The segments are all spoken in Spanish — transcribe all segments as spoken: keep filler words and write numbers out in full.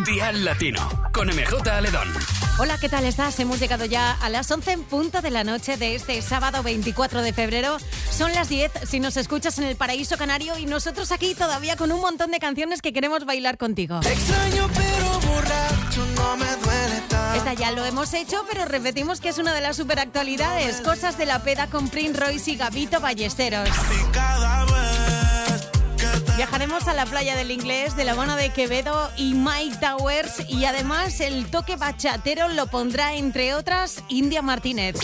Dial Latino, con M J Aledón. Hola, ¿qué tal estás? Hemos llegado ya a las once en punto de la noche de este sábado veinticuatro de febrero. Son las diez si nos escuchas en el Paraíso Canario y nosotros aquí todavía con un montón de canciones que queremos bailar contigo. Extraño pero borracho, no me duele tanto. Esta ya lo hemos hecho, pero repetimos que es una de las superactualidades. Cosas de la peda con Prince Royce y Gabito Ballesteros. Y cada vez que te... Viajaremos a la playa del Inglés de la mano de Quevedo y Mike Towers y además el toque bachatero lo pondrá, entre otras, India Martínez.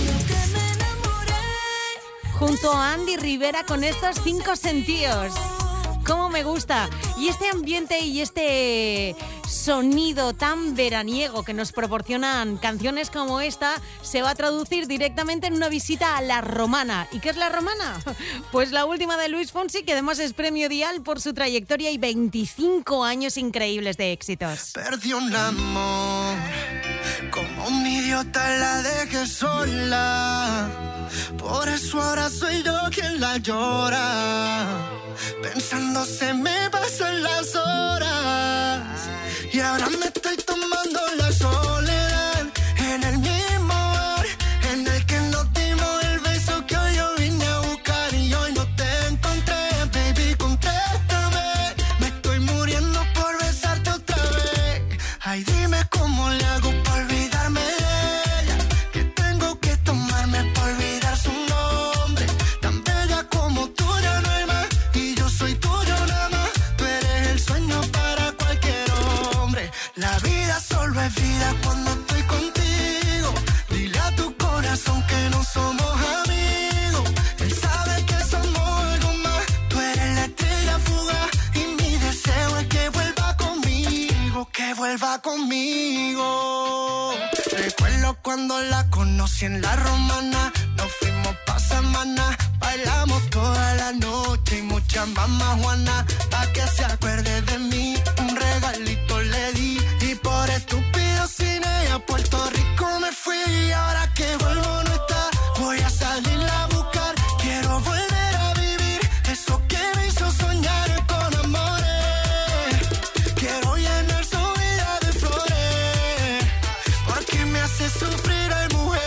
Junto a Andy Rivera con estos cinco sentidos. ¡Cómo me gusta! Y este ambiente y este sonido tan veraniego que nos proporcionan canciones como esta se va a traducir directamente en una visita a La Romana. ¿Y qué es La Romana? Pues la última de Luis Fonsi, que además es premio Dial por su trayectoria y veinticinco años increíbles de éxitos. Perdí un amor, como un idiota la dejé sola. Por eso ahora soy yo quien la llora. Pensando se me pasan las horas. Y ahora me estoy tomando la soledad. En el mismo bar en el que nos dimos el beso que hoy yo vine a buscar. Y hoy no te encontré, baby, contéstame. Me estoy muriendo por besarte otra vez. Ay, dime cómo le hago para olvidarme de ella. Que tengo que tomarme para olvidar su nombre. Tan bella como tú ya no hay más. Y yo soy tuyo nada más. Tú eres el sueño para cualquier hombre. La vida solo es vida cuando estoy contigo. Dile a tu corazón que no somos amigos. Él sabe que somos algo más. Tú eres la estrella fugaz. Y mi deseo es que vuelva conmigo. Que vuelva conmigo. Recuerdo cuando la conocí en La Romana. Nos fuimos pa' semana. Bailamos toda la noche y mucha mamá Juana. Pa' que se acuerde de mí, un regalito le di. Y por estúpido sin ella a Puerto Rico me fui. Y ahora que vuelvo no está, voy a salirla a buscar. Quiero volver a vivir eso que me hizo soñar con amores. Quiero llenar su vida de flores, porque me hace sufrir al mujer.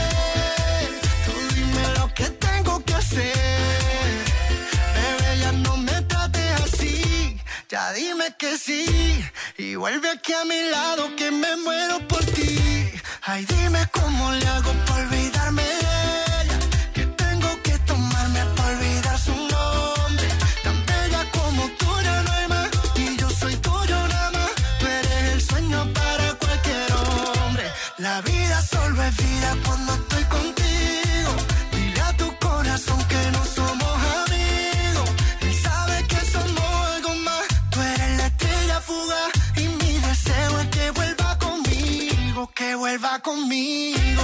Tú dime lo que tengo que hacer. Bebé, ya no me trates así. Ya dime que sí. Y vuelve aquí a mi lado que me muero por ti. Ay, dime cómo le hago para olvidarme de ella. Que tengo que tomarme para olvidar su nombre. Tan bella como tú ya no hay más. Y yo soy tuyo nada más. Tú eres el sueño para cualquier hombre. La vida solo es vida cuando estoy contigo. Dile a tu corazón que no somos amigos. Él sabe que somos algo más. Tú eres la estrella fugaz. Y mi deseo es que vuelva conmigo. Que vuelva conmigo.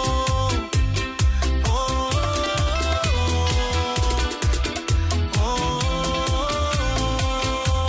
Oh, oh, oh, oh.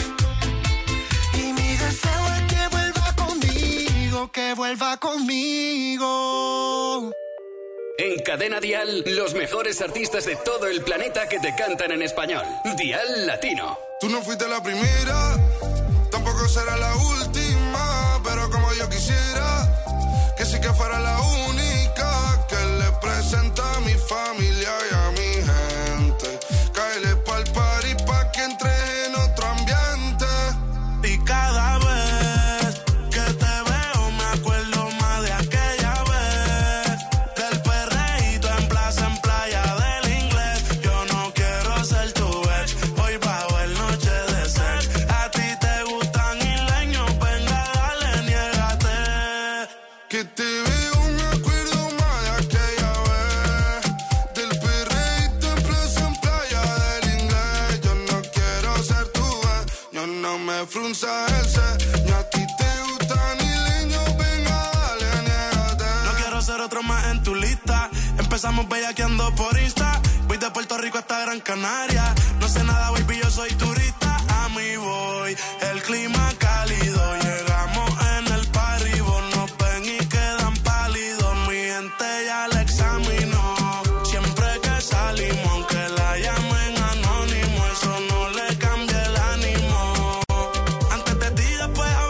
Y mi deseo es que vuelva conmigo. Que vuelva conmigo. En Cadena Dial, los mejores artistas de todo el planeta que te cantan en español. Dial Latino. Tú no fuiste la primera, tampoco será la última, pero como yo quisiera que sí que fuera la única que le presenta a mi familia y a mi gente. Cáele pa'l party pa' que entre en otro ambiente. Y cada vez que te veo me acuerdo más de aquella vez. Del perreíto en plaza, en playa del Inglés. Yo no quiero ser tu ex, hoy va a haber noche de sex. A ti te gustan isleños, venga dale, niégate. Que te veo, me acuerdo más de aquella vez. Del perreíto en plaza, en playa del Inglés. Yo no quiero ser tu ex, yo no me frunza el ceño. A ti te gusta ni leño, venga, dale, niégate. No quiero ser otro más en tu lista. Empezamos bellaqueando por Insta. Voy de Puerto Rico hasta Gran Canaria. No sé nada, baby, yo soy turista. A mí voy, el clima cálido. Llegamos en el party, vos nos ven y quedan pálidos. Mi gente ya la examinó. Siempre que salimos, aunque la llamen anónimo, eso no le cambia el ánimo. Antes de ti, después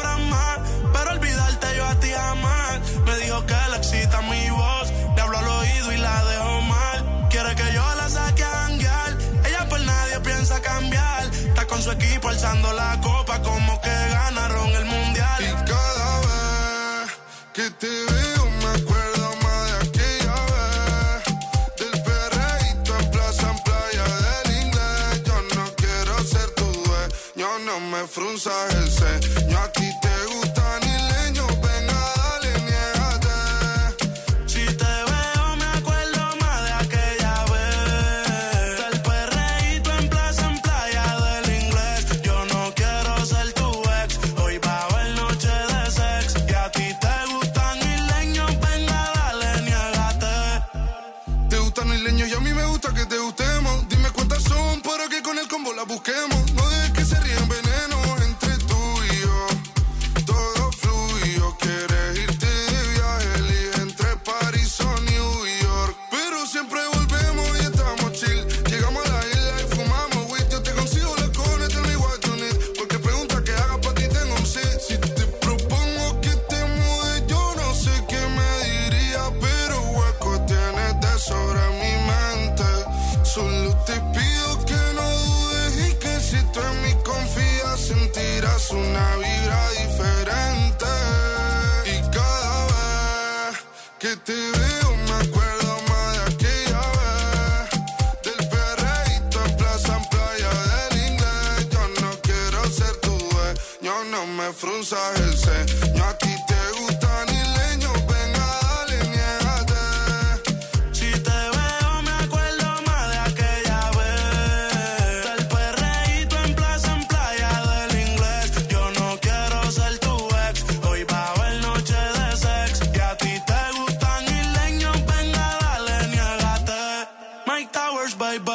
tiempo alzando la copa como que ganaron el mundial. Y cada vez que te veo me acuerdo más de aquella vez, del perreíto en plaza, en playa del inglés. Yo no quiero ser tu dueño, no me frunzas el ceño. A ti te gustan isleños, venga dale, niégate. Si te veo me acuerdo más de aquella vez, del perreíto en plaza, en playa del inglés. Yo no quiero ser tu ex, hoy va a haber noche de sex. Y a ti te gustan isleños, venga dale, niégate. Te gustan isleños y a mí me gusta que te gustemos. Dime cuántas son para que con el combo la busquemos. No dejes que se ríen veneno entre tú y yo. Todo fluyo, quieres irte de viaje, elige entre París o New York. Pero siempre volvemos y estamos chill. Llegamos a la isla y fumamos weed. Yo te consigo la cone, tell me what you need. Porque pregunta que haga pa' ti tengo un sí. Si te propongo que te mudes, yo no sé qué me diría, pero hueco tienes de sobra en mi mente. Solo te pido que no dudes y que si tú en mí confías sentirás una vibra diferente. Y cada vez que te veo me acuerdo más de aquella vez, del perreíto en plaza, en playa del inglés. Yo no quiero ser tu dueño, no me frunzas el ceño. A ti te gustan isleños, venga dale, niégate. Si te veo me acuerdo más de aquella vez, del perreíto en plaza, en playa del inglés. Yo no quiero ser tu ex, hoy va a haber noche de sex. Y a ti te gustan isleños, venga dale, niégate. Mike Towers, baby,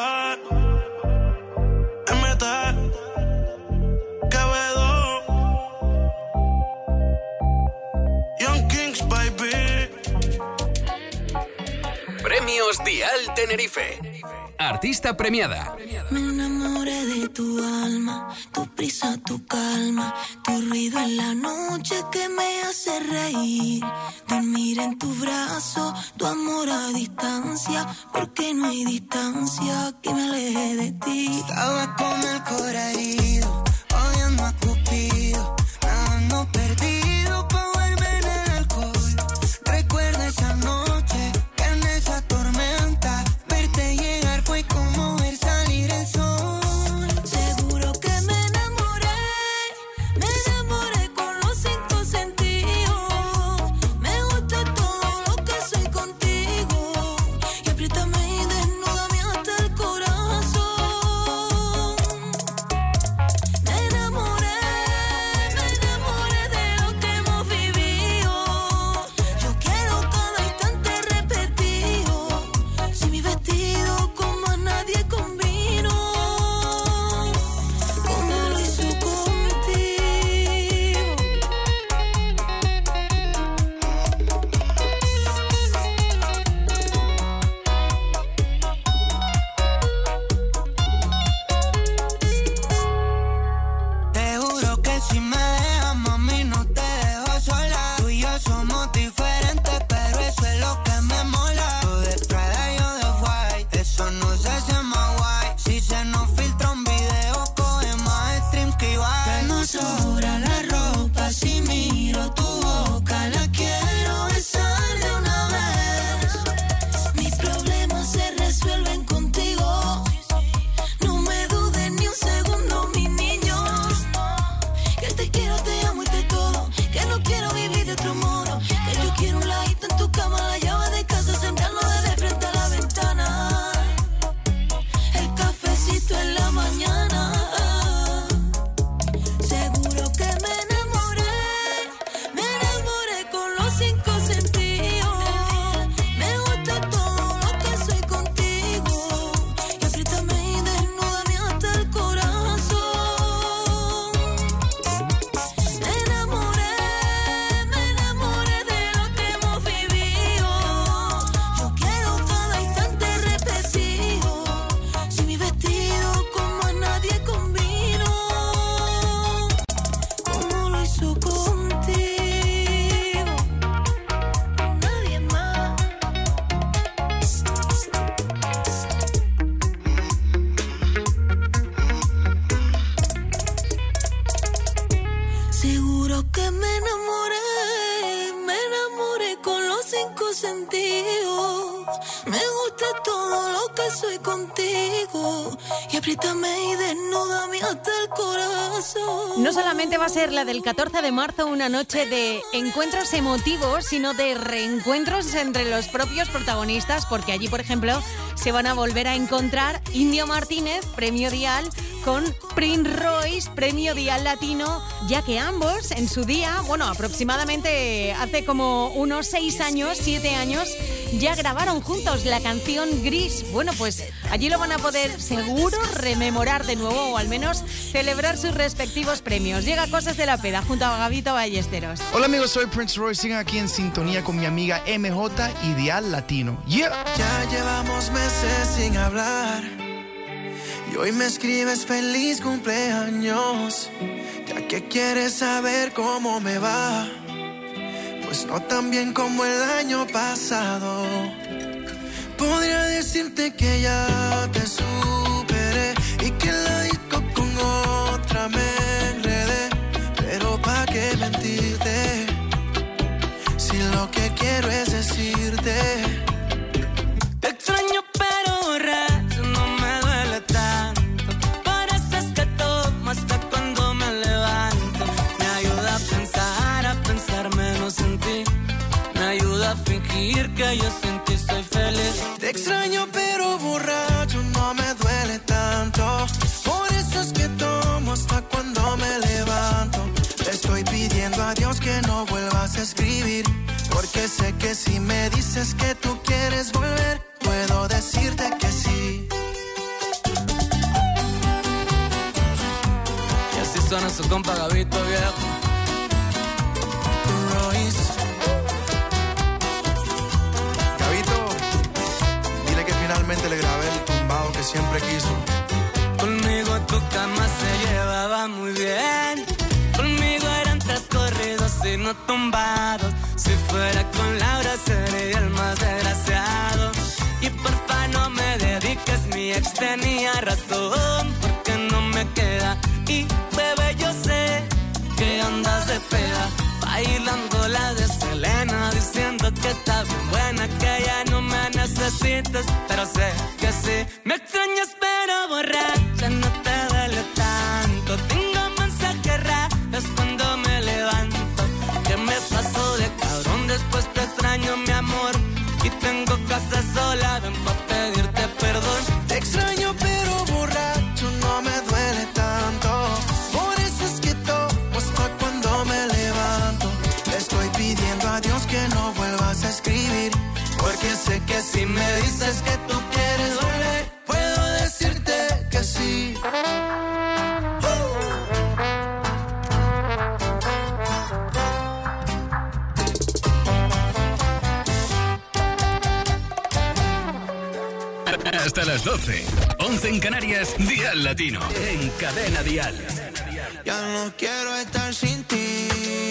M T, Quevedo, Young Kings, baby. Premios Dial Tenerife. Artista premiada. Me enamoré de tu alma, tu prisa, tu calma, tu ruido en la noche que me hace reír. Dormir en tu brazo, tu amor a distancia, porque no hay distancia que me aleje de ti. Estaba con el corazón herido, odiando a Cupido, nadando perdido pa' volver en el alcohol. Recuerda esa noche, que en esa tormenta, verte llegar fue como ver salir el sol. Seguro que me enamoré, me enamoré con los cinco sentidos. Me gusta todo lo que soy contigo, y apriétame y desnúdame hasta el corazón. Me enamoré, me enamoré de lo que hemos vivido. Yo quiero cada instante repetido, si mi vestido como a nadie combino, como lo hizo contigo. Te juro que si me dejas, mami, no te dejo sola. Tú y yo somos diferentes, pero eso es lo que me mola. Tú de Prada, yo de White, eso no se hace más guay. Si se nos filtra un video, coge más streams que igual. Que no sobra la ropa, si miro tu boca, la quiero besar de una vez. Mis problemas se resuelven contigo, no me dudes ni un segundo, mi niño, que te quiero seguro que me enamoré, me enamoré con los cinco sentidos. Me gusta todo lo que soy contigo y apriétame y desnúdame hasta el corazón. No solamente va a ser la del catorce de marzo una noche de encuentros emotivos, sino de reencuentros entre los propios protagonistas, porque allí, por ejemplo, se van a volver a encontrar Indio Martínez, premio Dial, con Prince Royce, premio Dial Latino, ya que ambos en su día, bueno, aproximadamente hace como unos seis años, siete años, ya grabaron juntos la canción Gris. Bueno, pues allí lo van a poder seguro rememorar de nuevo o al menos celebrar sus respectivos premios. Llega Cosas de la Peda junto a Gabito Ballesteros. Hola amigos, soy Prince Royce, sigan aquí en sintonía con mi amiga M J y Dial Latino. Yeah. Ya llevamos meses sin hablar y hoy me escribes feliz cumpleaños. Ya que quieres saber cómo me va, pues no tan bien como el año pasado. Podría decirte que ya te superé y que en la disco con otra me enredé, pero pa' qué mentirte si lo que quiero es decirte. Te extraño pero borracho no me duele tanto, por eso es que tomo hasta cuando me levanto. Me ayuda a pensar, a pensar menos en ti, me ayuda a fingir que yo sin ti soy feliz. Te extraño pero borracho no me duele tanto, por eso es que tomo hasta cuando me levanto. Te estoy pidiendo a Dios que no vuelvas a escribir, porque sé que si me dices que tú quieres volver, puedo decirte que sí. Y así suena su compa Gabito viejo. Royce. Gabito, dile que finalmente le grabé el tumbado que siempre quiso. Conmigo tu cama se llevaba muy bien, conmigo eran tres corridos y no tumbados. Si fuera con Laura sería el más desgraciado. Y porfa no me dediques, mi ex tenía razón, porque no me queda. Y bebé yo sé que andas de peda, bailando la de Selena, diciendo que está bien buena, que ya no me necesitas, pero sé que sí. Me extrañas pero borracha no te duele tanto, tengo mensajes raros cuando me levanto, que me paso de cabrón, después te extraño mi amor, y tengo casa sola, ven pa' pedirte perdón. Te extraño pero borracho no me duele tanto, por eso es que tomo hasta cuando me levanto. Le estoy pidiendo a Dios que no vuelvas a escribir, porque sé que si me dices que tú quieres volver, puedo decirte que sí. Hasta las doce, once en Canarias, Dial Latino, en Cadena Dial. Ya no quiero estar sin ti,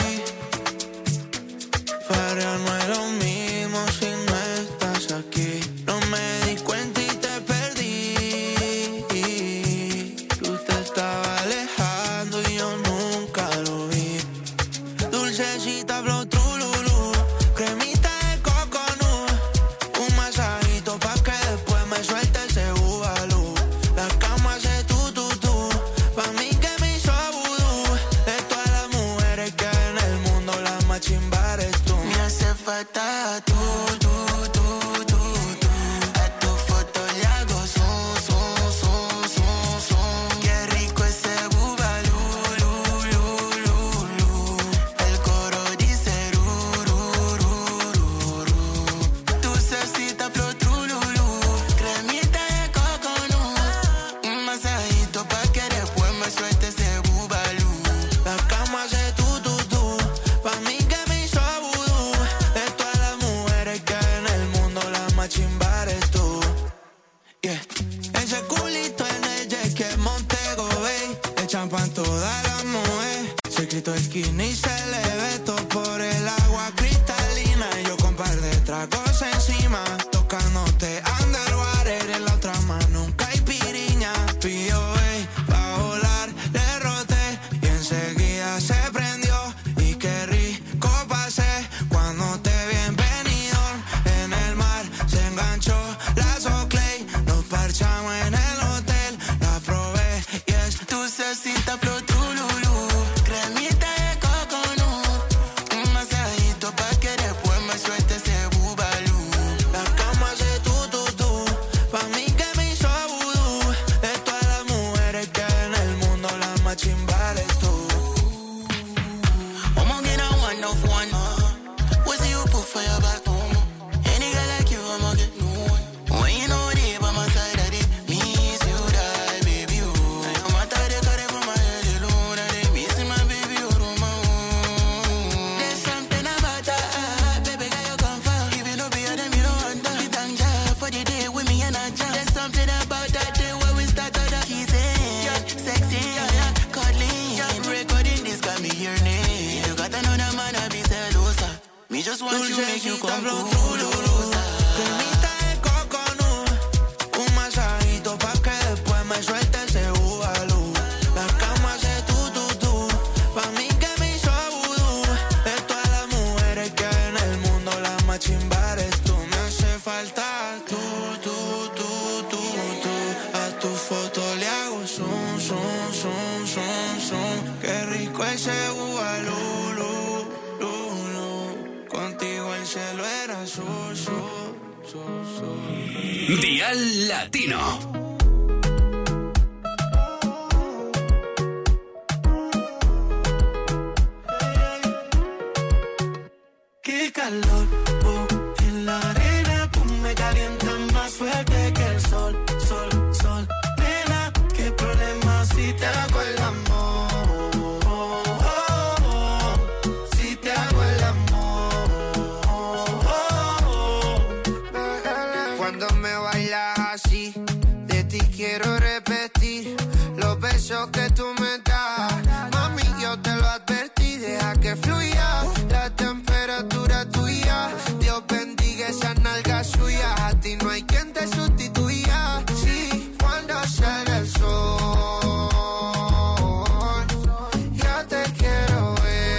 para no es lo mismo si no estás aquí. No me di cuenta y te perdí, tú te estabas alejando y yo nunca lo vi. Dulcecita flow trululú, cremita de coconut, un masajito pa' que después me suelte ese bubalú. La cama hace tu tu tu, pa' mí que me hizo vudú. De todas las mujeres que hay en el mundo, la más chimba eres tú. Me hace falta tú, tú, tú, tú, tú. A tu foto le hago zoom, zoom, zoom, zoom, zoom. Qué rico ese bubalú, lu, lu, lu, lu. El coro dice ru, ru, ru, ru, ru. Dulcecita flor trululú, cremita de coconut, un masajito pa' que después me suelte ese bubalú. La cama hace tu, tu, tu, pa' mí que me hizo vudú. De todas las mujeres que hay en el mundo, la más chimba eres tú. Yeah. Ese culito en el jet que Montego Bay, le champan toda la mujer. Se quitó el skinny y se le ve todo por el agua cristalina. Y yo con par de tragos encima, tocándote underwater, en la otra mano un caipiriña. P O A, pa' volar, le roté y enseguida se prendió. got me yearning. You got another man, I be celosa. Me just want you, make you come cool. Cremita de coconut, un masajito pa' que después me suelte ese bubalú. La cama hace tú, tú, tú, pa' mí que me hizo vudú. De todas las mujeres que hay en el mundo, la más chimba eres tú. Me hace falta tú, tú, tú, tú, tú. A tu foto le hago zoom, zoom, zoom, zoom, zoom. Qué rico ese bubalú, lu, lu, lu. Contigo el cielo era azul, azul, azul, azul. Dial Latino. Qué calor, oh, en la arena tú me calientas más fuerte que el sol, sol, sol. Nena, qué problema si te hago el amor, oh, oh, oh, si te hago el amor, oh, oh, oh. Cuando me bailas así, de ti quiero repetir los besos que tú me das. Mami, yo te lo advertí, deja que fluya la temperatura tuya. Dios bendiga esas nalgas suyas. A ti no hay quien te sustituya. Sí, cuando salga el sol, ya te quiero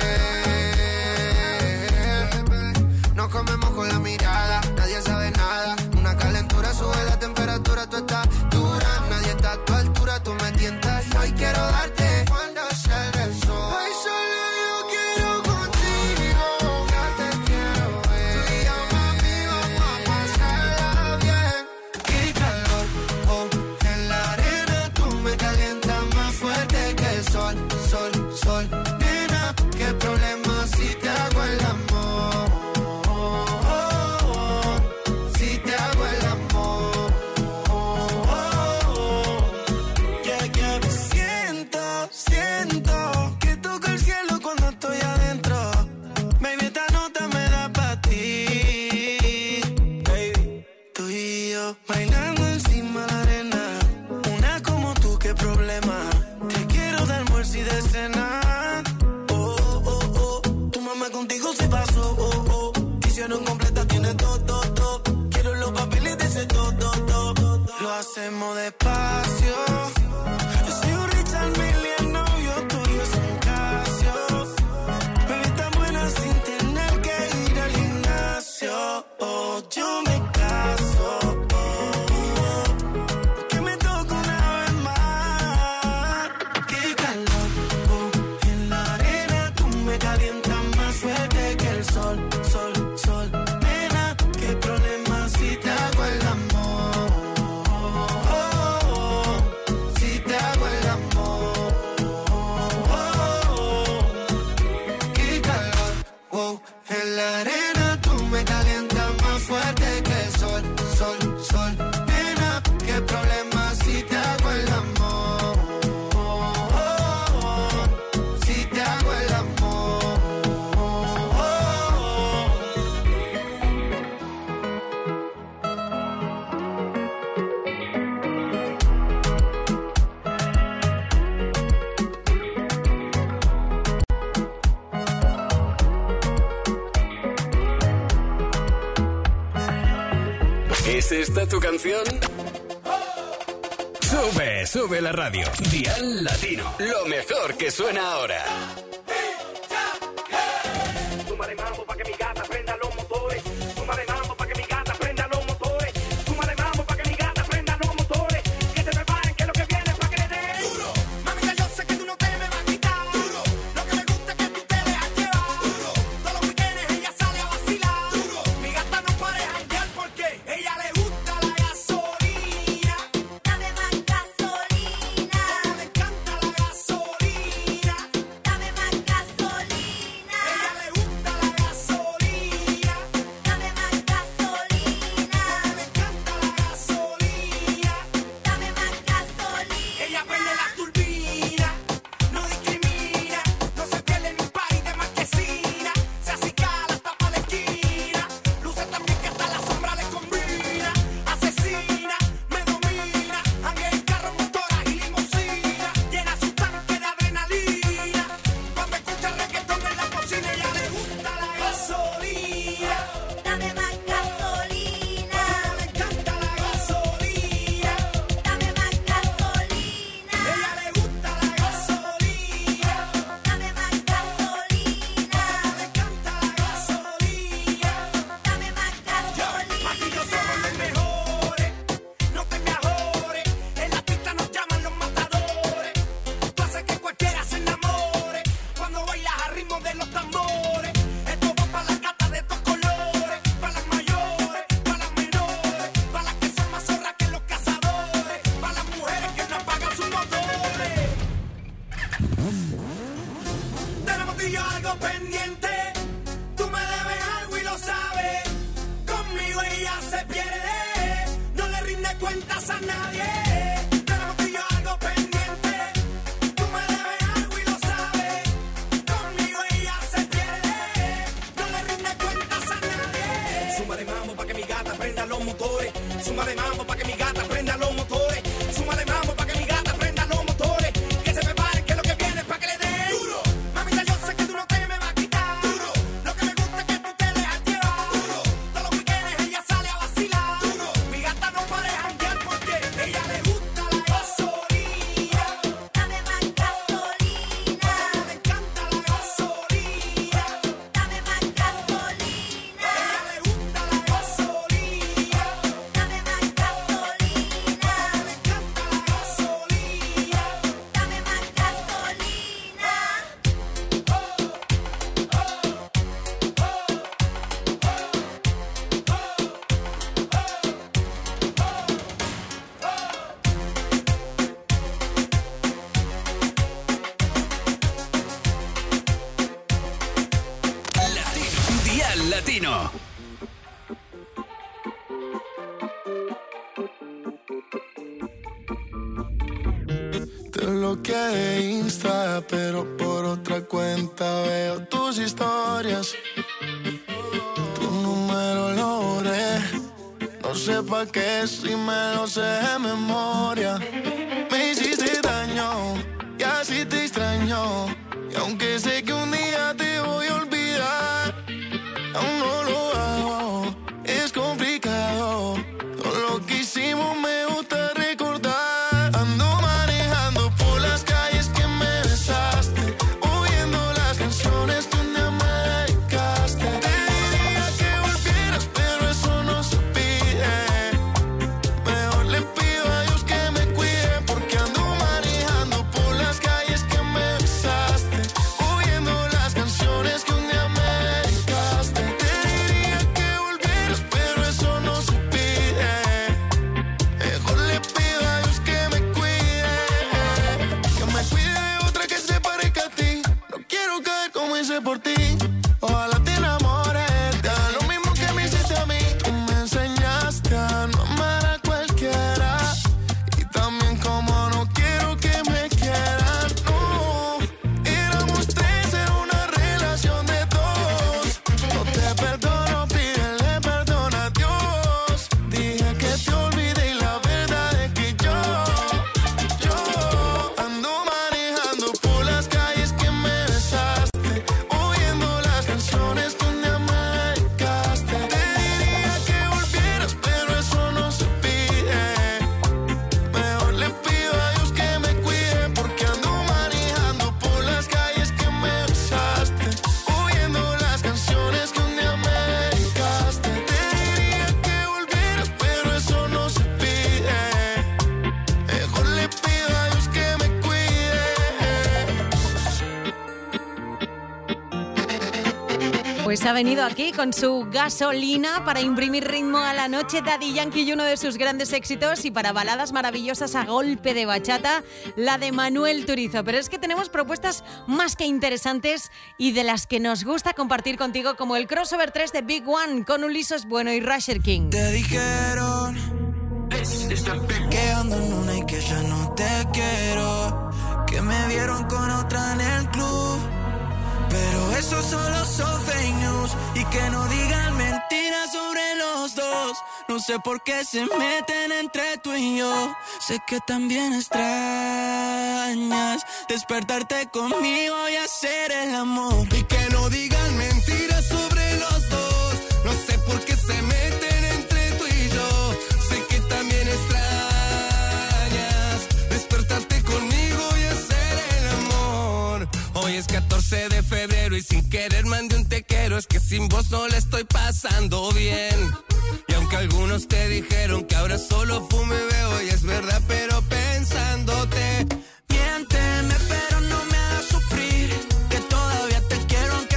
ver. Nos comemos con la mirada, nadie sabe nada. Una calentura sube la temperatura, tú estás dura. Nadie está a tu altura, tú me tientas. Hoy quiero darte cuando salga el sol. Ay, solo yo quiero contigo. Ya te quiero ver. Tú y yo, mami, vamos a pasarla bien. Qué calor, oh, en la arena tú me calientas más fuerte que el sol, sol, sol. Nena, qué problema si te hago el amor, oh, oh, oh, si te hago el amor, oh, oh, oh. Yeah, yeah. Siento, siento que toco el cielo cuando estoy adentro. Baby, esta nota me da pa' ti, baby. Tú y yo bailando encima de la arena. Una como tú, qué problema. Te quiero de almuerzo y de cena. Oh, oh, oh. Tu mamá contigo se pasó. Oh, oh. Te hicieron completa, tiene todo, todo, todo. Quiero los papeles de ese todo, todo, todo. Lo hacemos despacio. Yo soy un Richard Mille, el novio tuyo es un Casio. Bebé tan buena sin tener que ir al gimnasio. Oh, yo me caso. Oh, oh, que me toque una vez más. Qué calor, oh, en la arena tú me calientas más fuerte que el sol, sol, sol. Nena, qué problema si te hago el amor, oh, oh, oh, si te hago el amor, oh, oh, oh. Qué calor, oh, en la arena tú me calientas más fuerte que el sol, sol, sol. Nena, qué problema si te hago el amor, oh, oh, oh, si te hago el amor, oh, oh, oh. ¿Es esta tu canción? Sube, sube la radio. Dial Latino. Lo mejor que suena ahora. Súmale mambo pa' que mi gata prenda los motores. Súmale mambo pa' que mi gata prenda los motores. Súmale mambo pa' que mi gata prenda los motores. Que se preparen que lo que viene es pa' que le den duro. Mami, ya yo sé que tú no te me vas a quitar duro. Lo que me gusta es que tú te dejas llevar duro. Todos los weekendes ella sale a vacilar duro. Mi gata no para de janguear porque ella le gusta la gasolina. Dame más gasolina. Como le encanta la gasolina. Dame más suenen los tambores. Esto va para las gatas de estos colores, para las mayores, para las menores, para las que son más zorras que los cazadores, para las mujeres que no apagan sus motores. Tenemos tú y yo algo pendiente. Tú me debes algo y lo sabes. Conmigo ella se pierde. No le rinde cuentas a nadie. Tenemos tú y yo algo pendiente. Tú me debes algo y lo sabes. Conmigo ella se pierde. No le rinde cuentas a nadie. Suma de mambo pa' que mi gata prenda los motores. Suma de mambo pa' que mi gata prenda los motores. Suma de mambo pa' que mi gata prenda los motores. Que se prepare que lo que viene es pa' que le dé duro. Mamita, yo sé que tú no te me vas a quitar duro. Lo que me gusta es que tú te dejas llevar duro. Todos los weekends ella sale a vacilar duro. Mi gata no para de janguear porque ella le gusta la gasolina. Dame más gasolina. Le encanta la gasolina. Dame más gasolina. Ella le gusta la gasolina. Dame más gasolina. Le encanta la gasolina. Dame más gasolina. Latino. Dial Latino. Te bloqueé de Insta, pero por otra cuenta veo tus historias. Tu número lo borré. No sé pa' qué si me lo sé de memoria. Me hiciste daño y así te extraño. Y aunque sé que un día te voy a olvidar, aún no lo hago. Es complicado. Todo lo que hicimos me gusta recordar. Ando manejando por las calles que me besaste, oyendo las canciones que un día me dedicaste. Te diría que volvieras, pero eso no se pide. Mejor le pido a Dios que me cuide, porque ando manejando por las calles que me besaste, oyendo las canciones que un día me dedicaste. Te diría que volvieras, pero eso no se pide. Mejor le pido a Dios que me cuide, que me cuide de otra que se parezca a ti. No quiero caer como hice por ti. Ojalá te enamores, te haga lo mismo que me hiciste a mí. Tú me enseñaste a no amar a cualquiera, y también como no quiero que me quieran. No, éramos tres en una relación de dos. No te perdono, pídele perdón a Dios. Dije que te olvidé y la verdad es que yo, yo ando manejando por las calles que me besaste, oyendo las canciones que un día me dedicaste. Te diría que volvieras, pero eso no se pide. Mejor le pido a Dios que me cuide, porque ando manejando por las calles que me besaste, oyendo las canciones que un día me dedicaste. Te diría que volvieras, pero eso no se pide. Mejor le pido a Dios que me cuide. Pues ha venido aquí con su gasolina para imprimir ritmo a la noche. Daddy Yankee y uno de sus grandes éxitos, y para baladas maravillosas a golpe de bachata, la de Manuel Turizo. Pero es que tenemos propuestas más que interesantes y de las que nos gusta compartir contigo, como el crossover tres de Big One con Ulises Bueno y Rasher King. Te dijeron que ando en una y que ya no te quiero, que me vieron con otra en el club, pero eso solo son fake news, y que no digan mentiras sobre los dos. No sé por qué se meten entre tú y yo. Sé que también extrañas despertarte conmigo y hacer el amor, y que no digan mentiras sobre los dos. No sé por qué se meten entre tú y yo. Sé que también extrañas despertarte conmigo y hacer el amor. Hoy es catorce de febrero y sin querer mandé un te quiero. Es que sin vos no la estoy pasando bien. Y aunque algunos te dijeron que ahora solo fumo y veo, y es verdad, pero pensándote, miénteme pero no me hagas sufrir, que todavía te quiero aunque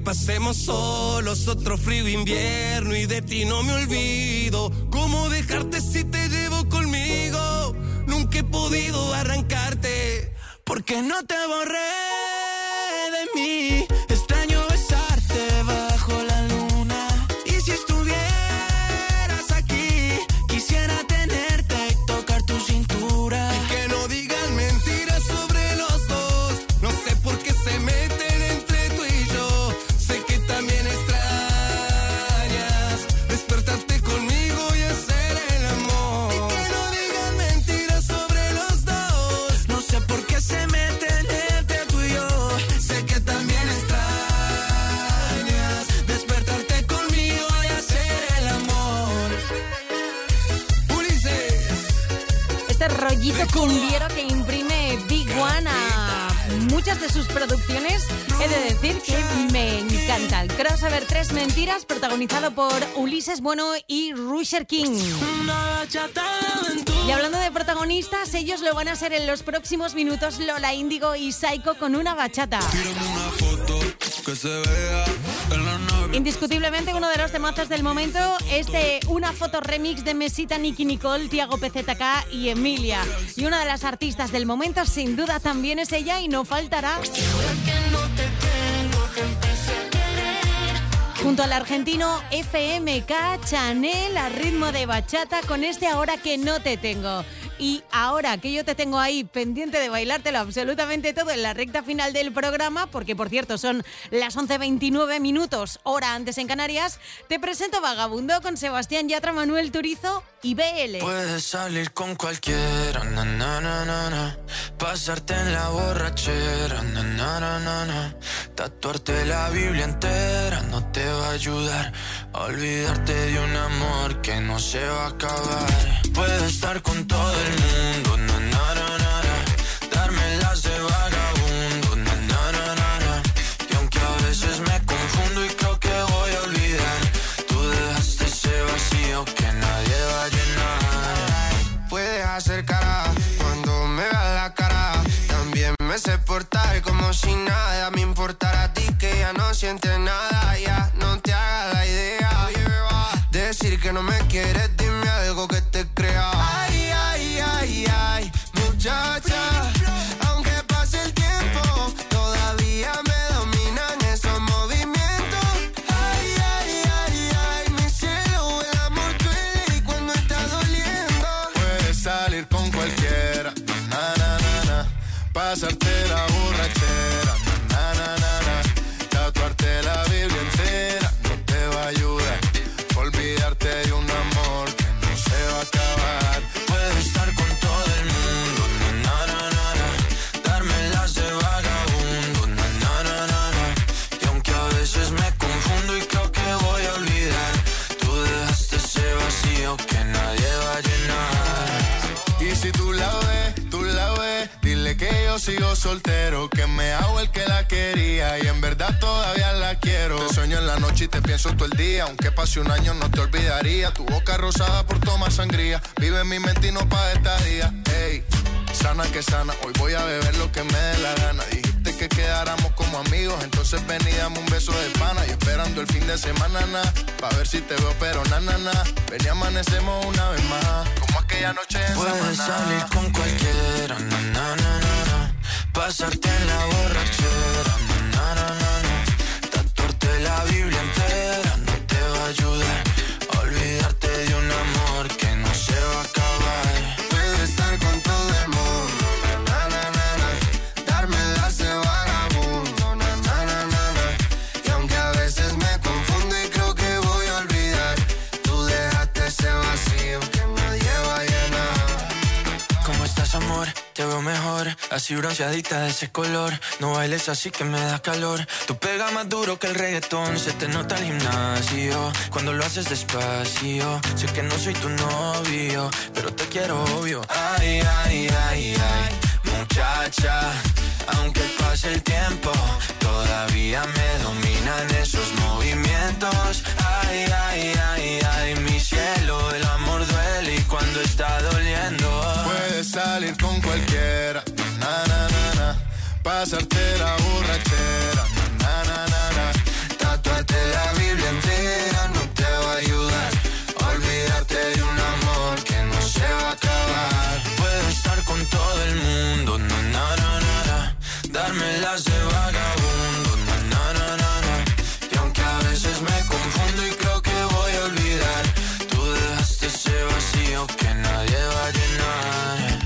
pasemos solos otro frío invierno y de ti no me olvido. ¿Cómo dejarte si te llevo conmigo? Nunca he podido arrancarte porque no te borré de mí. Extraño besarte bajo la luna y si estuvieras aquí quisiera tenerte y tocar tu cintura. Y que no digan mentiras sobre los dos. No sé por qué se meten entre tú y yo. Sé que también extrañas despertarte conmigo y hacer el amor. Y que no digan mentiras sobre los dos. No sé por qué se meten entre tú y yo. Sé que también extrañas despertarte conmigo y hacer el amor. Ulises. Este rollito cumbiero que imprime Big One a muchas de sus producciones, he de decir que me encantan. Crossover Tres Mentiras, protagonizado por Ulises Bueno y Rusher King. Y hablando de protagonistas, ellos lo van a ser en los próximos minutos Lola Índigo y Saiko con una bachata. Que se vea en la nave. Indiscutiblemente uno de los temazos del momento es de una foto remix de Mesita, Nicky Nicole, Tiago P Z K y Emilia. Y una de las artistas del momento sin duda también es ella y no faltará. Junto al argentino F M K, Chanel a ritmo de bachata con este Ahora que no te tengo. Y ahora que yo te tengo ahí pendiente de bailártelo absolutamente todo en la recta final del programa, porque por cierto son las once veintinueve minutos, hora antes en Canarias, te presento Vagabundo con Sebastián Yatra, Manuel Turizo y B L. Puedes salir con cualquiera, na, na, na, na, na. Pasarte en la borrachera, na, na, na, na, na. Tatuarte la Biblia entera no te va a ayudar a olvidarte de un amor que no se va a acabar. Puedes estar con todo el mundo, na, na, na, na, na. Darme las de vagabundo, na, na, na, na, na. Y aunque a veces me confundo y creo que voy a olvidar, tú dejaste ese vacío que nadie va a llenar. Puedes hacer cara cuando me veas la cara. También me sé portar como si nada me importara a ti, que ya no sientes nada. Ya no te hagas la idea. Decir que no me quieres, dime algo que te crea. Ay, ay, ay, ay, muchacha. Aunque pase el tiempo, todavía me dominan esos movimientos. Ay, ay, ay, ay, mi cielo, el amor duele y cuando está doliendo. Puedes salir con cualquiera, na, na, na, na. Pasarte la borrachera, na, na, na, na. Tatuarte la Biblia entera no te va a ayudar. Olvidarte de un amor que no se va a acabar. Puedes estar con todo el mundo, na, na, na, na, na. Darme las de vagabundo, na, na, na, na, na. Y aunque a veces me confundo y creo que voy a olvidar, tú dejaste ese vacío que nadie va a llenar. Y si tú la ves, tú la ves, dile que yo sigo soltero, que me hago el que la quería y en verdad todavía la quiero. Te sueño en la noche y te pienso todo el día, aunque pase un año no te olvidaría. Tu boca rosada por tomar sangría, vive en mi mente y no pa' esta día. Ey, sana que sana, hoy voy a beber lo que me dé la gana. Dijiste que quedáramos como amigos, entonces ven y dame un beso de pana. Y esperando el fin de semana, na, pa' ver si te veo pero na, na, na. Ven y amanecemos una vez más, como aquella noche en Puedes Samaná. salir con cualquiera, na, na, na, na, na. Pasarte en la borrachera, na, na, na, na, na. Tatuarte la Biblia entera no te va a ayudar a olvidarte de un amor que no se va a acabar. Puedes estar con todo el mundo, na, na, na, na. Darme las de vagabundo, na, na, na, na, na. Y aunque a veces me confundo y creo que voy a olvidar, tú dejaste ese vacío que nadie va a llenar. ¿Cómo estás, amor? Te veo mejor, así bronceadita de ese color. No bailes así que me da calor. Tu pega más duro que el reggaetón. Se te nota el gimnasio cuando lo haces despacio. Sé que no soy tu novio, pero te quiero obvio. Ay, ay, ay, ay, muchacha. Aunque pase el tiempo, todavía me dominan esos movimientos. Ay, ay, ay, ay, mi cielo, el amor duele y cuando está doliendo. Puedes salir con cualquiera, na, na, na, na. Pasarte la borrachera, na, na, na, na. dármelas de vagabundo, na, na, na, na, na. Y aunque a veces me confundo y creo que voy a olvidar, tú dejaste ese vacío que nadie va a llenar.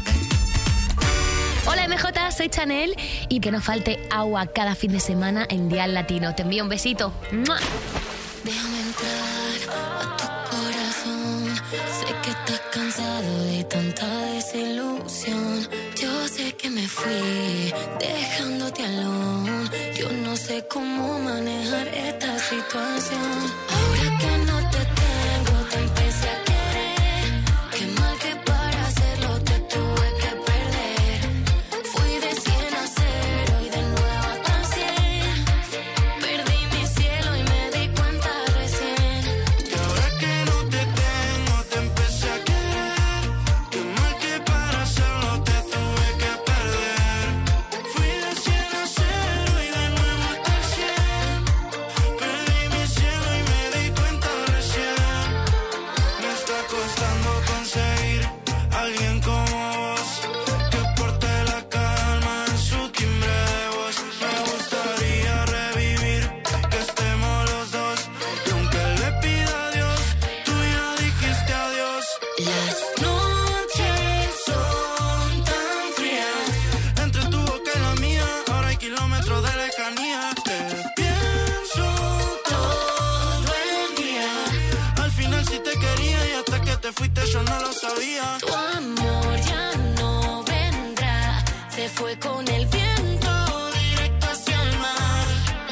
Hola M J, soy Chanel y que no falte agua cada fin de semana en Dial Latino. Te envío un besito. ¡Mua! Déjame entrar a tu corazón. Sé que estás cansado de tanta desilusión. Yo sé que me fui dejándote alone. Yo no sé cómo manejar esta situación. Ahora que no te tengo, te empecé a querer. Qué mal que para hacerlo te tuve que perder. Fui de cien a cero y de nuevo hasta el cien. Perdí mi cielo y me di cuenta recién. Que ahora que no te tengo, te empecé a querer. Qué mal que para hacerlo te tuve que perder. Fui de cien a cero y de nuevo hasta el cien. Perdí mi cielo y me di cuenta recién. Me está costando conseguir alguien como vos, que porte la calma en su timbre de voz. Me gustaría revivir que estemos los dos. Y aunque le pida a Dios, tú ya dijiste adiós. Las noches son tan frías. Entre tu boca y la mía, ahora hay kilómetros de lejanía. Te pienso Todo el día. al final si te quería y hasta que te fuiste yo no lo sabía. Tu amor ya no vendrá. Se fue con el viento directo hacia el mar.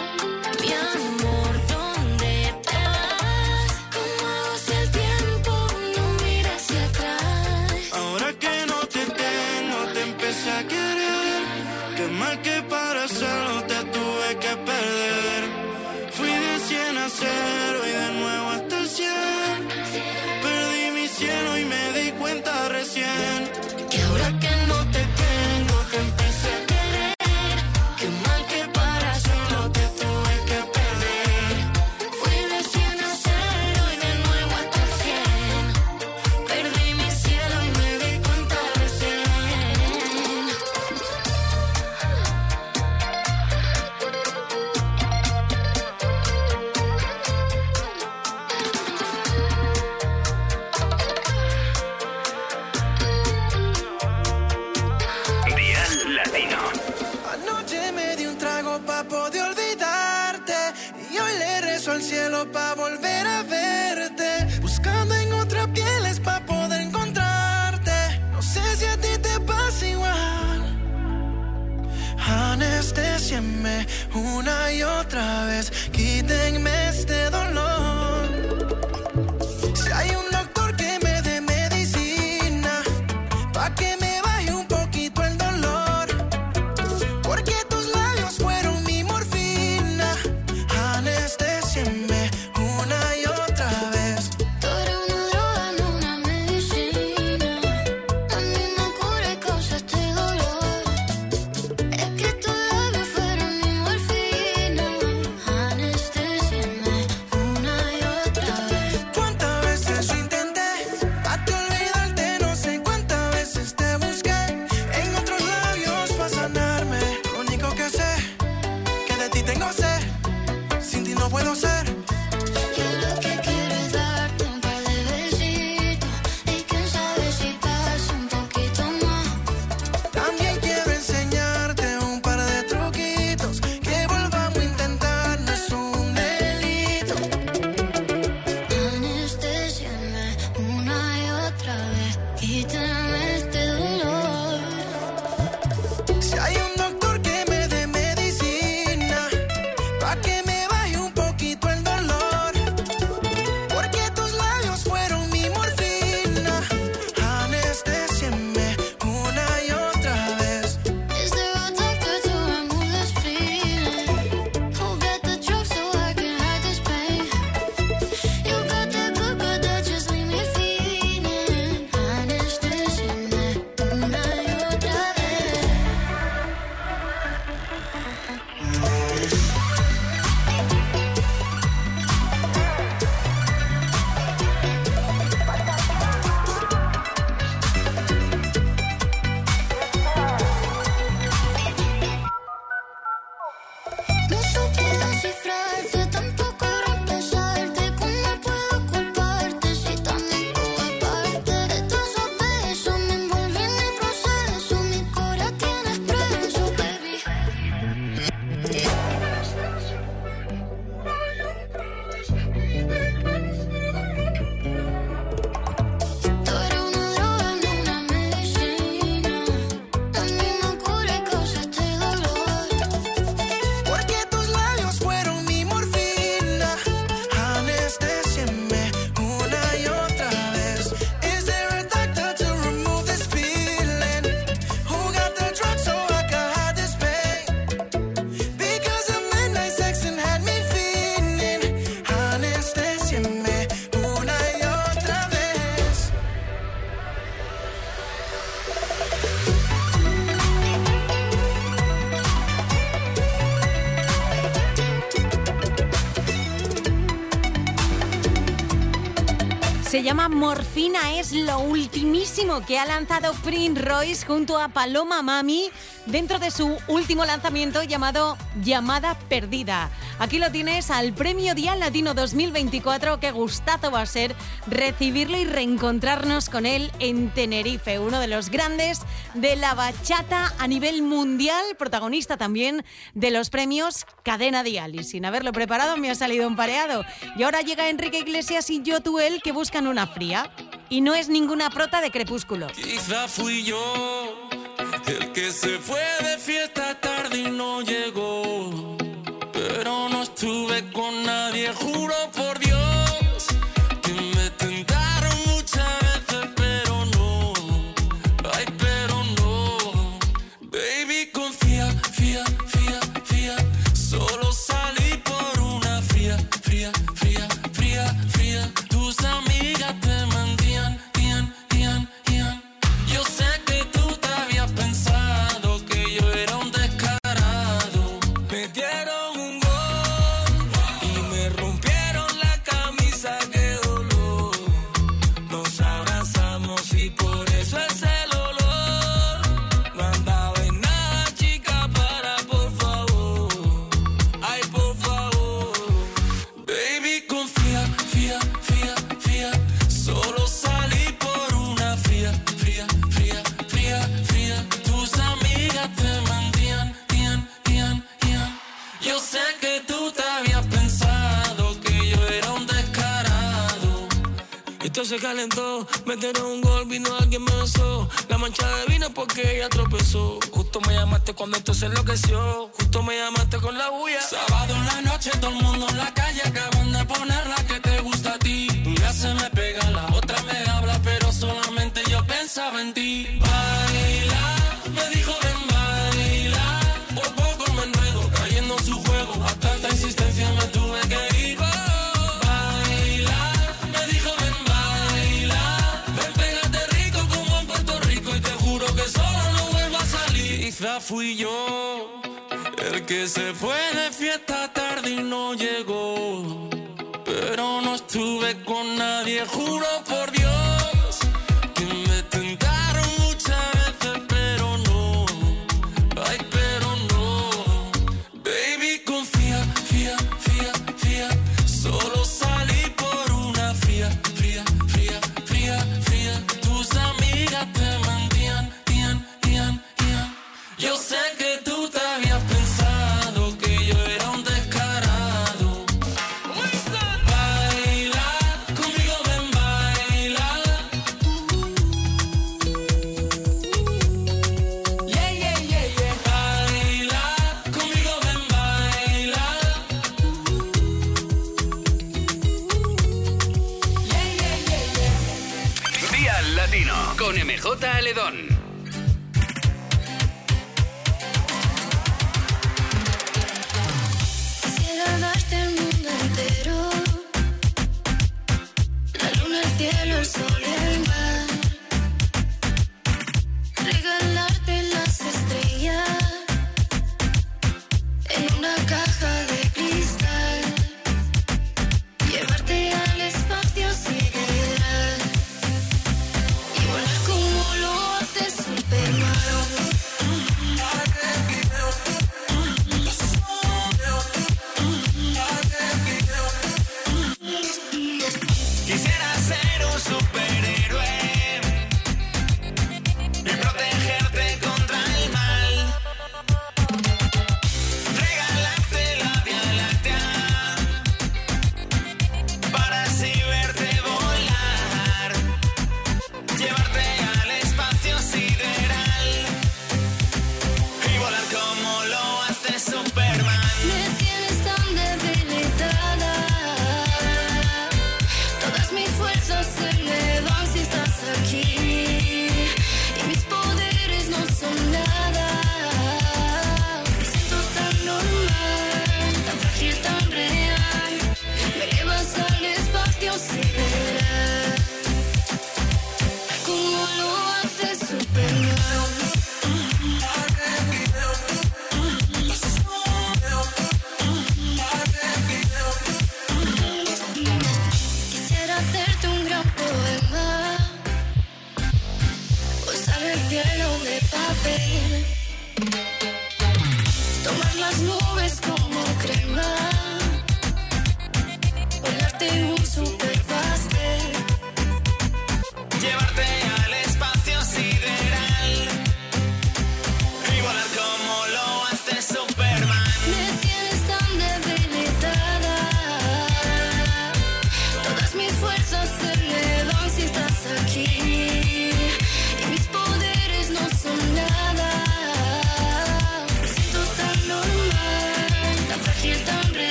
Mi amor, ¿dónde te vas? ¿Cómo hago si el tiempo no mira hacia atrás? Ahora que no te tengo, te empecé a querer. Qué mal que para hacerlo te tuve que perder. Fui de cien a cero y de nuevo hasta el cien. Perdí mi cielo y me di cuenta recién. Que ahora que no te tengo, te empecé a querer. Qué mal que para hacerlo te tuve que perder. Fui de cien a cero y de nuevo hasta el cien. Perdí mi cielo y me di cuenta recién. Dial Latino. Anoche me di un trago pa' poder olvidarte y hoy le rezo al cielo pa' volver a verte. Buscando en otras pieles pa' poder encontrarte. No sé si a ti te pasa igual. Anestésienme una y otra vez. Quítenme este dolor. Si hay un doctor que me dé medicina pa' que me baje un poquito el dolor. Porque tus labios fueron mi morfina. Anestésienme una y otra vez. Tú eres una droga, no una medicina. A mí me cura y causa este dolor. Es que tus labios fueron mi morfina. Anestésienme Se llama Morfina, es lo ultimísimo que ha lanzado Prince Royce junto a Paloma Mami dentro de su último lanzamiento llamado Llamada Perdida. Aquí lo tienes al Premio Dial Latino dos mil veinticuatro. Qué gustazo va a ser recibirlo y reencontrarnos con él en Tenerife, uno de los grandes de la bachata a nivel mundial, protagonista también de los premios Cadena Dial. Y sin haberlo preparado me ha salido un pareado. Y ahora llega Enrique Iglesias y Yotuel, que buscan una fría. Y no es ninguna prota de Crepúsculo. Quizá fui yo el que se fue de fiesta tarde y no llegó, pero no estuve con nadie, juro por Dios que me tentaron muchas veces, pero no, ay, pero no. Baby, confía, fía, fía, fía, solo salí por una fría, fría, fría, fría, fría. Tus amigas te mandían, ian, ian, ian. Yo sé que tú te habías pensado que yo era un descarado. Me dieron un gol y me rompieron la camisa, qué dolor. Nos abrazamos y por eso es el olor. No andaba en nada, chica, para, por favor. Ay, por favor. Baby, confía, fía, fía, fía. Solo salí por una fría, fría, fría, fría, fría. Tus amigas te mandían, ian, ian, ian. Yo sé que tú te habías pensado que yo era un descarado. Esto se calentó, metieron un gol, vino alguien me besó. La mancha de vino porque ella tropezó. Justo me llamaste cuando esto se enloqueció. Justo me llamaste con la bulla. Sábado en la noche, todo el mundo en la calle. Acaban de poner la que te gusta a ti. Una se me pega, la otra me habla, pero solamente yo pensaba en ti. Baila, me dijo ven baila. Por poco me enredo, cayendo en su juego. A tanta insistencia me tuve que ir. Oh, baila, me dijo ven baila. Ven, pégate rico como en Puerto Rico y te juro que solo no vuelvo a salir. Quizá fui yo el que se fue de fiesta tarde y no llegó, pero no estuve con nadie, juro por Dios que me tentaron muchas veces, pero no, ay, pero no. Baby, confía, fía, fía, fía. Solo salí por una fría, fría, fría, fría, fría. Tus amigas te mandían, ian, ian, ian. Yo sé que tú te habías pensado que yo era un descarado. Baila, conmigo ven baila. Yeah, yeah, yeah, yeah. Baila, conmigo ven baila. Yeah, yeah, yeah, yeah. Dial Latino con M J Aledón. Quisiera darte el mundo entero, la luna, el cielo, el sol y el mar, regalarte las estrellas en una caja de cristal, llevarte al espacio sideral y volar como lo haces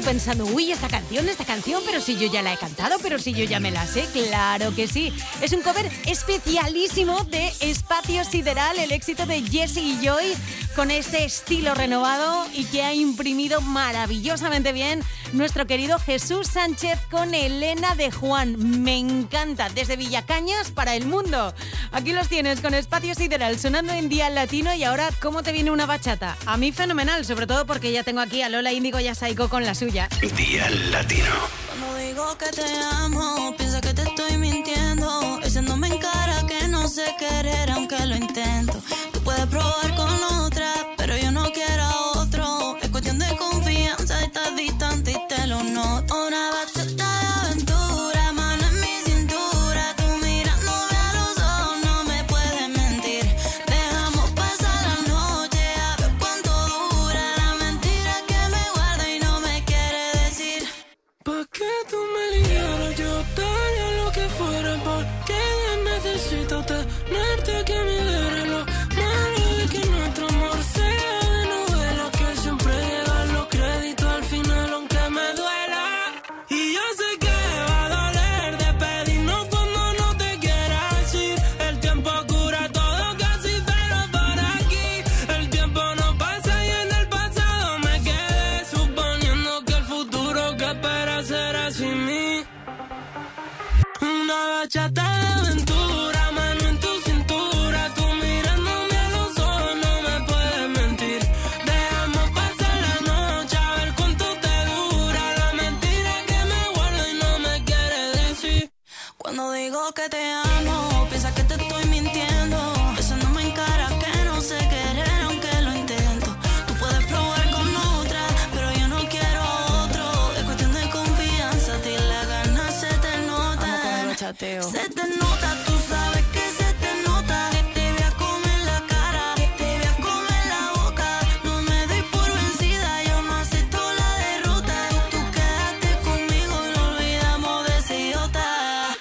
tú pensando, uy, esta canción, esta canción, pero si yo ya la he cantado, pero si yo ya me la sé, claro que sí. Es un cover especialísimo de Espacio Sideral, el éxito de Jessie y Joy, con este estilo renovado y que ha imprimido maravillosamente bien nuestro querido Jesús Sánchez con Elena de Juan. Me encanta, desde Villacañas para el mundo. Aquí los tienes con Espacio Sideral sonando en Dial Latino. Y ahora, ¿cómo te viene una bachata? A mí fenomenal, sobre todo porque ya tengo aquí a Lola Índigo y a Saiko con la suya. Dial Latino. Cuando digo que te amo, piensa que te estoy mintiendo, echándome en cara que no sé querer aunque lo intento. Tú puedes probar con otra, pero yo no quiero a otro. Es cuestión de confianza, estás distante y te lo noto. Una bachata de aventura, mano en mi cintura, tú mirándome a los ojos, no me puedes mentir. Dejamos pasar la noche a ver cuánto dura la mentira que me guarda y no me quiere decir. ¿Pa' qué tú me ligaras? Yo daría lo que fuera porque ya necesito tenerte que me diera lo malo de que nuestro amor sea de novela, que siempre llegan los créditos al final aunque me duela. Y yo sé que va a doler despedirnos cuando no te quieras ir. El tiempo cura todo casi, pero por aquí el tiempo no pasa y en el pasado me quedé suponiendo que el futuro que espera será sin mí. Una bachata de aventura, mano en tu cintura, tú mirándome a los ojos, no me puedes mentir. Dejamos pasar la noche a ver cuánto te dura la mentira que me guardo y no me quiere decir. Cuando digo que te amo, piensa que te estoy mintiendo, besándome en cara que no sé querer aunque lo intento. Tú puedes probar con otra, pero yo no quiero otro. Es cuestión de confianza, a ti las ganas se te notan. Se te nota, tú sabes que se te nota. Te voy a comer la cara, te voy a comer la boca. No me doy por vencida, yo no acepto la derrota. Tú quedaste conmigo y no olvidamos de ese idiota.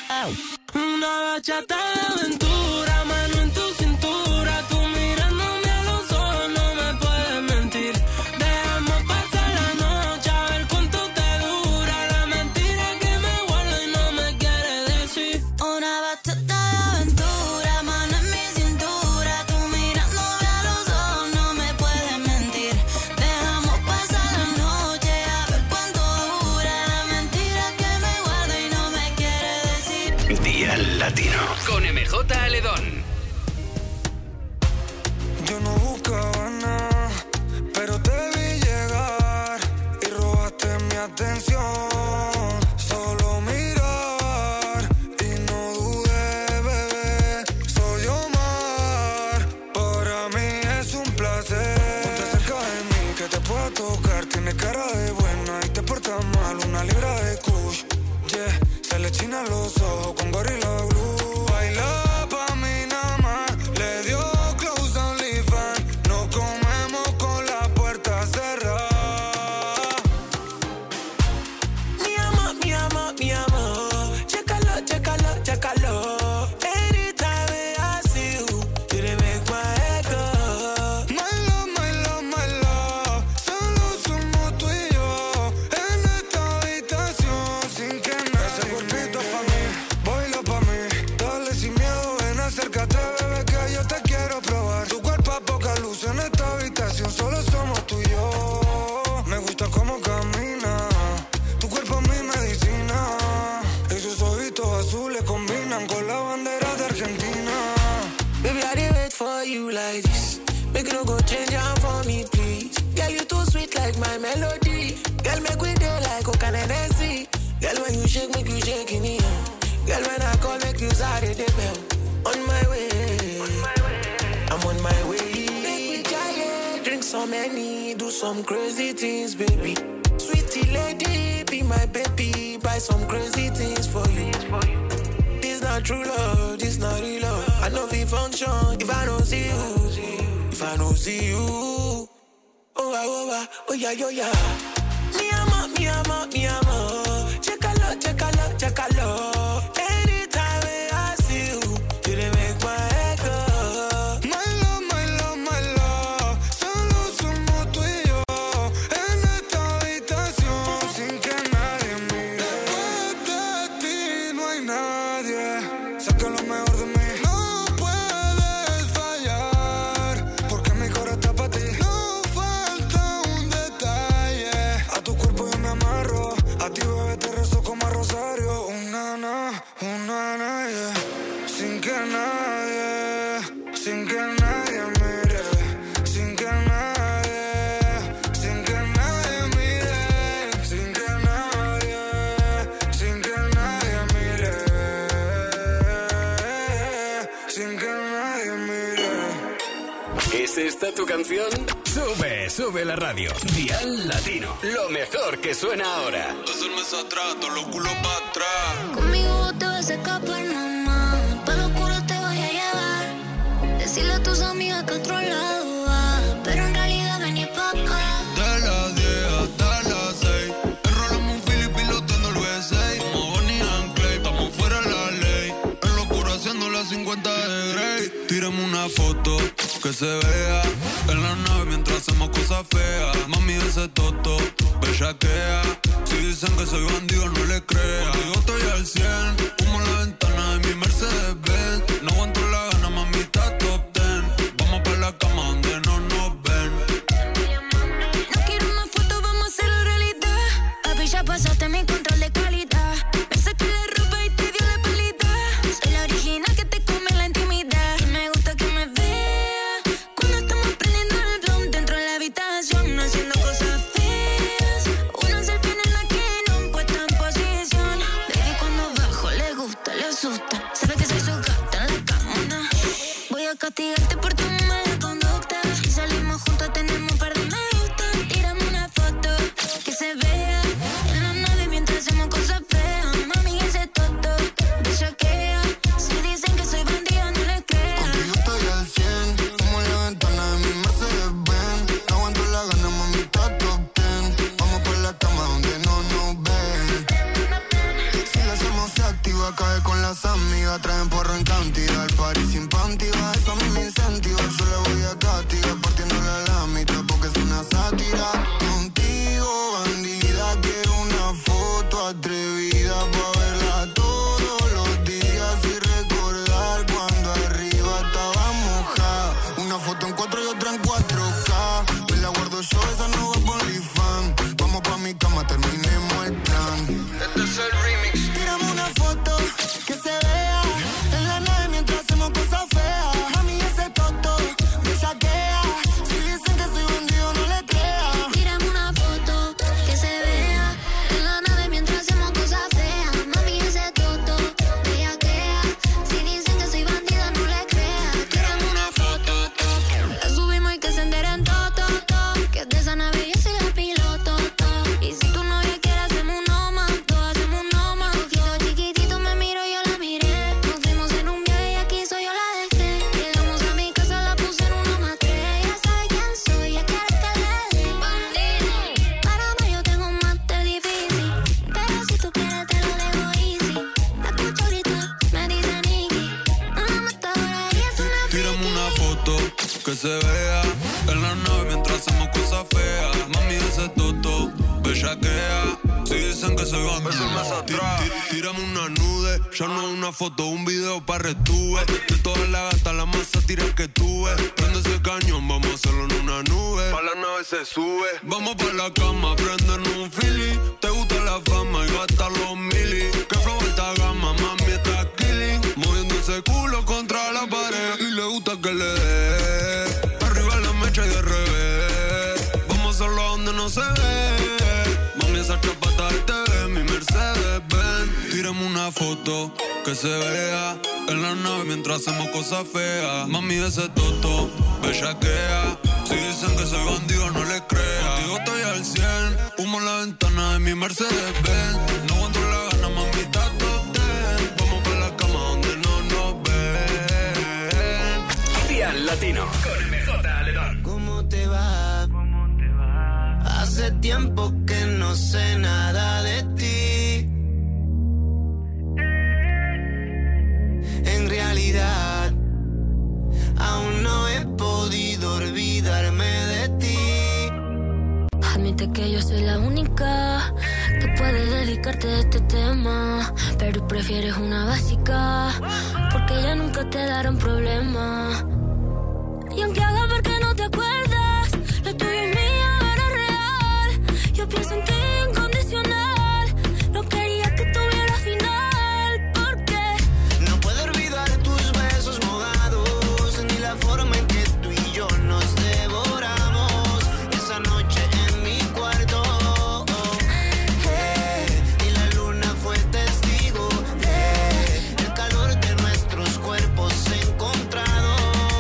Una bachata de aventura, mano en tu cintura, tú mirándome a los ojos, no me puedes mentir. Dejamos pasar la noche a ver cuánto te dura la mentira que me guardo y no me quiere decir. Una bachata de aventura, mano en mi cintura, tú mirándome a los ojos, no me puedes mentir. Dejamos pasar la noche a ver cuánto dura la mentira que me guardo y no me quiere decir. Dial Latino. Con M J Aledón. Yo no buscaba nada, pero te vi llegar y robaste mi atención. Solo mirar y no dudé, bebé. Soy Omar, para mí es un placer. Ponte cerca de mí, que te pueda tocar. Tienes cara de buena y te portas mal. Una libra de kush, yeah. Se le chinan los ojos con Gorilla Glue. Baila pa' mí nada más, le dio close a OnlyFans. Nos comemos con la puerta cerrada. Mi amor, mi amor, mi amor, chécalo, chécalo, chécalo. Anytime I see you, you dey make my head go. My love, my love, my love, solo somos tú y yo en esta habitación sin que nadie. Ese cuerpito es pa' mí, baila pa' mí. Dale sin miedo, ven acércate, bebé, que yo te quiero probar. Tu cuerpo a poca luz en esta habitación, solo somos tú y yo. Me gusta cómo camina, tu cuerpo es mi medicina. Esos ojitos azules combinan con la bandera de Argentina. Baby, I did wait for you like this. Make you no go change am for me, please. Girl, you too sweet like my melody. Girl, make we dey like Coca and Hennessy. Girl, when you shake, make you shake in the air. Girl, when I call, make you sorry, the bell. On my way, I'm on my way. Make me giant, drink some Henny, do some crazy things, baby. Sweetie lady, be my baby, buy some crazy things for you. This not true love, this not real love. I know we function if I don't see you, if I don't see you. Oh, oh, oh, oh, yeah, yeah, yeah. Mi amor, mi amor, mi amor, chécalo, chécalo, chécalo. Anytime I see you, you dey make my head go. My love, my love, my love, solo somos tú y yo en esta habitación. tu canción? Sube, sube la radio. Dial Latino, lo mejor que suena ahora. Dos meses atrás, todos los culos para atrás. Conmigo te vas a escapar, mamá. Pa' lo oscuro te voy a llevar. Decirle a tus amigas que otro lado va, pero en realidad vení pa' acá. De las diez hasta las seis, enrolamos un Philip piloteando el V seis. Como Bonnie and Clyde, estamos fuera de la ley. En locura haciendo las cincuenta de Grey. Tírame una foto que se vea en la nave mientras hacemos cosas feas. Mami, ese toto, bellaquea. Si dicen que soy bandido, no le crea. Contigo estoy al cien, humo en la ventana de mi Mercedes Benz. No aguanto la gana, mami, está top ten. Vamos pa' la cama donde no nos ven. No quiero una foto, vamos a hacerlo realidad. Papi, ya pasaste mi control de calidad. Me saqué la ropa y te dio la pelita. Soy la original que te come la intimidad. Y me gusta que me vea cuando estamos prendiendo el blunt dentro de la habitación, haciendo cosas feas. Una selfie en la que no puesta en posición. Baby, cuando bajo le gusta, le asusta. Sabe que soy su gata en la cama. Voy a castigarte por tu mala conducta. Si salimos juntos tenemos un par de me gusta. Tírame una foto que se vea en la nave mientras hacemos cosas feas. Mami, ese toto bellaquea. Si dicen que soy bandida, no les creas. Contigo estoy al cien, como en la ventana de mi Mercedes Benz. No aguanto la gana, mami, está top ten. Vamos por la cama donde no nos ven. Si la hacemos se activa, cae con las amigas. Traen porro en cantidad, el party sin panty. Va, eso a mí me incentiva, yo le voy a castigar. Partiéndole a la mitad porque es una sátira. Contigo, bandida, quiero una foto atrevida pa' verla todos los días y recordar cuando arriba estaba mojada. Una foto en cuatro y otra en cuatro K. Me la guardo yo, esa no va por OnlyFans. Vamos pa' mi cama, terminemos el plan. Este es el remix. Tírame una foto que se vea en la nave mientras hacemos cosas feas. Mami, ese toto me saquea. Si dicen que soy bandido, no le creas. Tírame una foto que se vea en la nave mientras hacemos cosas feas. Mami, ese toto bellaquea. Si dicen que soy bandida, no le creas. Tírame una foto, to. La subimos y que se enteren todo, to, to. Que de esa nave yo soy la piloto, to. Y si tu novia quiere hacemos uno más, to. Hacemos uno más. Ojito chiquitito me miro, yo la miré. Nos fuimos en un viaje y aquí soy yo la dejé. Llegamos a mi casa, la puse en uno más tres. Ya sabe quién soy, ya quiere que le dé. Bandida. Para mí yo tengo un máster difícil, pero si tú quieres te lo dejo easy. La escucho ahorita, me dice Nicky. Una matadora y es una Tírame una foto que se vea en la nave mientras hacemos cosas feas. Mami, ese toto bellaquea. Si dicen que soy bandido, tí- tí- tírame una nude. Ya no una foto, un video pa' retuve. De todas las gatas, la más sátira que tuve. Prende ese cañón, vamos a hacerlo en una nube. Pa' la nave se sube. Vamos pa' la cama, prendernos un Philly. Te gusta la fama y gastar los mili. Que flow alta gama, mami, está killing. Moviendo ese culo contra la pared. Y le gusta que le dé arriba la mecha y de revés. Vamos a hacerlo donde no se ve. Mami, esa chapata del T V, mi Mercedes Benz. Tírame una foto que se vea en la nave mientras hacemos cosas feas. Mami, ese toto bellaquea. Si dicen que soy bandido, no le creas. Contigo estoy al cien, humo en la ventana de mi Mercedes Benz. No aguanto la gana, mami, está top ten. Vamos pa' la cama donde no nos ven. Dial Latino con M J Aledón. ¿Cómo te va? Hace tiempo que no sé nada de ti. En realidad, aún no he podido olvidarme de ti. Admite que yo soy la única que puede dedicarte a este tema, pero prefieres una básica porque ya nunca te darán problema. Y aunque haga ver que no te acuerdas, lo tuyo es mío, ahora es real. Yo pienso en ti incondicional. No quería que tuviera final, porque no puedo olvidar tus besos mojados, ni la forma en que tú y yo nos devoramos esa noche en mi cuarto. Hey, y la luna fue testigo de el calor de nuestros cuerpos encontrados.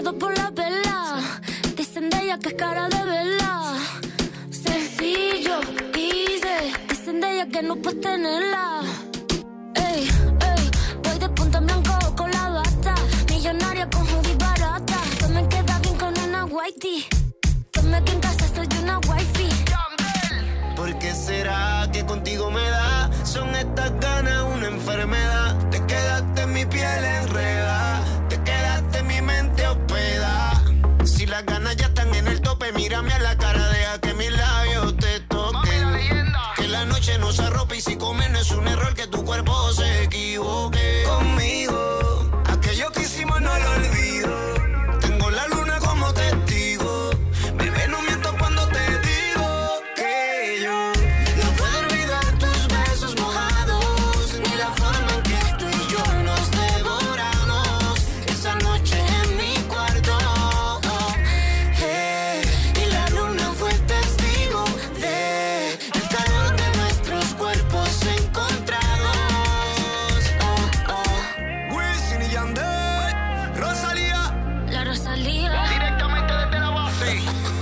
todo por la vela. Dicen de ella que es cara de vela. Sencillo, easy. Dicen de ella que no puedes tenerla. Ey, ey, voy de punta en blanco con la bata. Millonaria con hoodie barata. Que me queda bien con una whitey. Que me que en casa soy una wifey. ¿Por qué será que contigo me da? Son estas ganas una enfermedad. Te quedaste en mi piel enredada. Te quedaste en mi mente hospedada. Si las ganas ya están en el tope, mírame a la cara, deja que mis labios te toquen. Que la noche no se arrope y si comer no es un error, que tu cuerpo se equivoque. Conmigo, aquello que hicimos no lo olvido. Tengo la luna como testigo. Bebé, no miento cuando te digo que yo no puedo olvidar tus besos mojados, ni la forma en que tú y yo nos devoramos esa noche en mi cuarto. Oh, hey, y la luna fue testigo de el calor de nuestros cuerpos encontrados. Oh, oh. Wisin y Yandel, Rosalía, La Rosalía. directamente desde la base.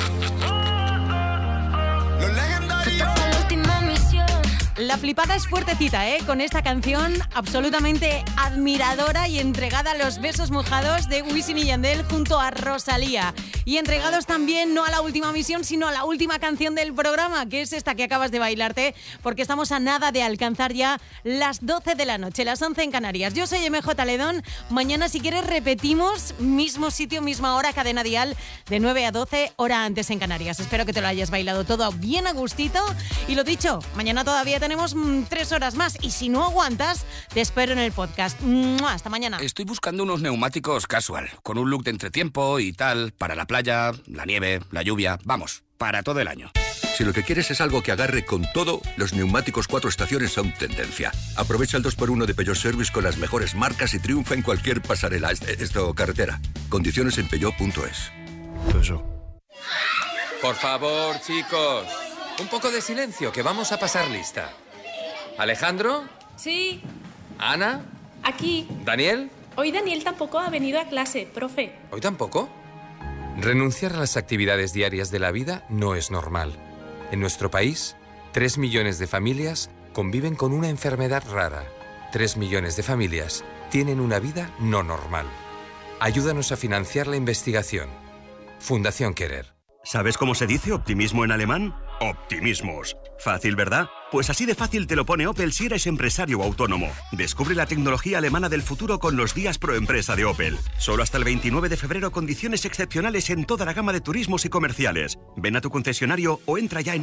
Los legendarios. La última misión. La flipada es fuertecita, ¿eh? Con esta canción absolutamente admiradora y entregada a los besos mojados de Wisin y Yandel junto a Rosalía. Y entregados también no a la última misión, sino a la última canción del programa, que es esta que acabas de bailarte, porque estamos a nada de alcanzar ya las doce de la noche, las once en Canarias. Yo soy M J Ledón. Mañana, si quieres, repetimos mismo sitio, misma hora, cadena dial, de nueve a doce, hora antes en Canarias. Espero que te lo hayas bailado todo bien a gustito. Y lo dicho, mañana todavía tenemos mm, tres horas más. Y si no aguantas, te espero en el podcast. ¡Mua! Hasta mañana. Estoy buscando unos neumáticos casual, con un look de entretiempo y tal, para la playa, la nieve, la lluvia, vamos, para todo el año. Si lo que quieres es algo que agarre con todo, los neumáticos cuatro estaciones son tendencia. Aprovecha el dos por uno de Peugeot Service con las mejores marcas y triunfa en cualquier pasarela, esto, carretera. Condiciones en peugeot punto es. Peugeot. Por favor, chicos, un poco de silencio, que vamos a pasar lista. ¿Alejandro? Sí. ¿Ana? Aquí. ¿Daniel? Hoy Daniel tampoco ha venido a clase, profe. ¿Hoy tampoco? Renunciar a las actividades diarias de la vida no es normal. En nuestro país, tres millones de familias conviven con una enfermedad rara. Tres millones de familias tienen una vida no normal. Ayúdanos a financiar la investigación. Fundación Querer. ¿Sabes cómo se dice optimismo en alemán? Optimismos. Fácil, ¿verdad? Pues así de fácil te lo pone Opel si eres empresario o autónomo. Descubre la tecnología alemana del futuro con los días pro empresa de Opel. Solo hasta el veintinueve de febrero, condiciones excepcionales en toda la gama de turismos y comerciales. Ven a tu concesionario o entra ya en